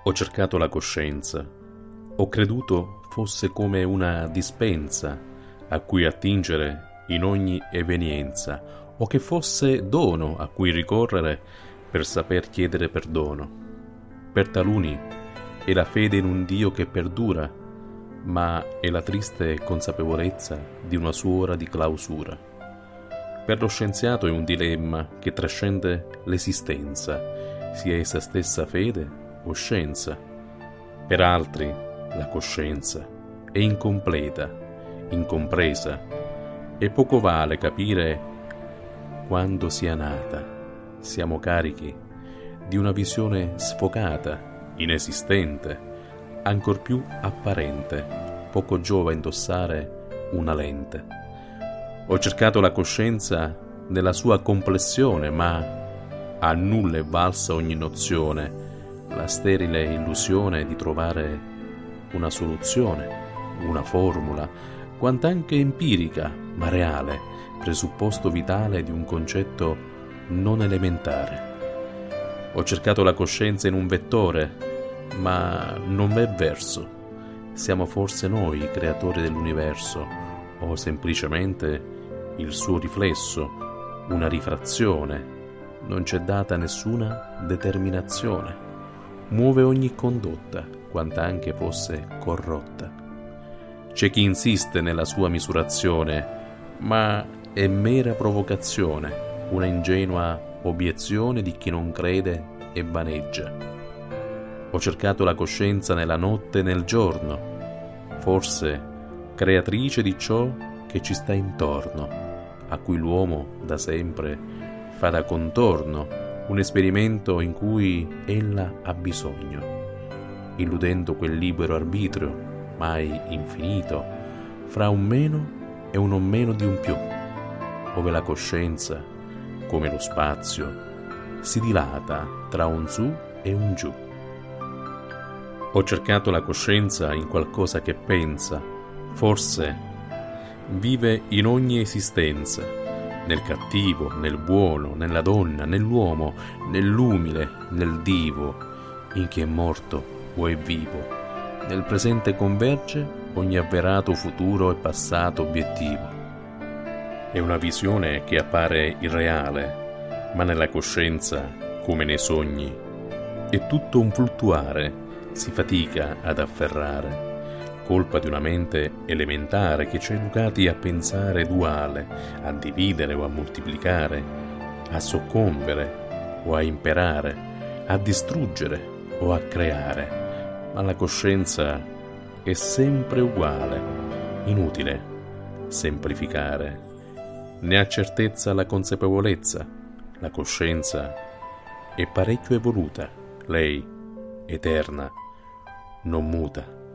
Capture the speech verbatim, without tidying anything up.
Ho cercato la coscienza, ho creduto fosse come una dispensa a cui attingere in ogni evenienza, o che fosse dono a cui ricorrere per saper chiedere perdono. Per taluni è la fede in un Dio che perdura, ma è la triste consapevolezza di una sua ora di clausura. Per lo scienziato è un dilemma che trascende l'esistenza, sia essa stessa fede o scienza. Per altri la coscienza è incompleta, incompresa, e poco vale capire quando sia nata. Siamo carichi di una visione sfocata, inesistente, ancor più apparente, poco giova indossare una lente. Ho cercato la coscienza nella sua complessione, ma a nulla è valsa ogni nozione, la sterile illusione di trovare una soluzione, una formula, quant'anche empirica, ma reale, presupposto vitale di un concetto non elementare. Ho cercato la coscienza in un vettore, ma non v'è verso. Siamo forse noi i creatori dell'universo, o semplicemente il suo riflesso, una rifrazione. Non c'è data nessuna determinazione. Muove ogni condotta, quant'anche fosse corrotta. C'è chi insiste nella sua misurazione, ma è mera provocazione, una ingenua obiezione di chi non crede e vaneggia. Ho cercato la coscienza nella notte e nel giorno, forse creatrice di ciò che ci sta intorno, a cui l'uomo da sempre fa da contorno, un esperimento in cui ella ha bisogno, illudendo quel libero arbitrio, mai infinito, fra un meno e un non meno di un più, ove la coscienza, come lo spazio, si dilata tra un su e un giù. Ho cercato la coscienza in qualcosa che pensa, forse vive in ogni esistenza, nel cattivo, nel buono, nella donna, nell'uomo, nell'umile, nel divo, in chi è morto o è vivo. Nel presente converge ogni avverato futuro e passato obiettivo. È una visione che appare irreale, ma nella coscienza, come nei sogni, è tutto un fluttuare, si fatica ad afferrare. Colpa di una mente elementare che ci ha educati a pensare duale, a dividere o a moltiplicare, a soccombere o a imperare, a distruggere o a creare. Ma la coscienza è sempre uguale, inutile semplificare. Ne ha certezza la consapevolezza, la coscienza è parecchio evoluta, lei, eterna, non muta.